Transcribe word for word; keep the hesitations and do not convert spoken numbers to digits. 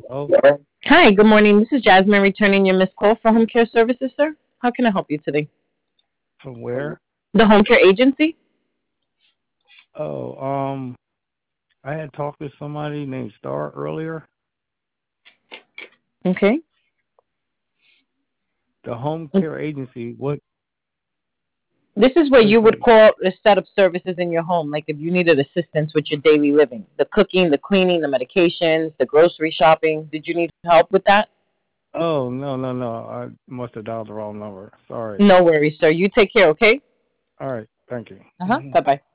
Oh, Hi, good morning. This is Jasmine returning your missed call for home care services, sir. How can I help you today? from where? The home care agency? Oh, um, I had talked to somebody named Star earlier. Okay. The home care agency. What? This is where What is you would it? call a set of services in your home, like if you needed assistance with your daily living, the cooking, the cleaning, the medications, the grocery shopping. Did you need help with that? Oh, no, no, no. I must have dialed the wrong number. Sorry. No worries, sir. You take care, okay? All right. Thank you. Uh huh. Hmm. Bye bye.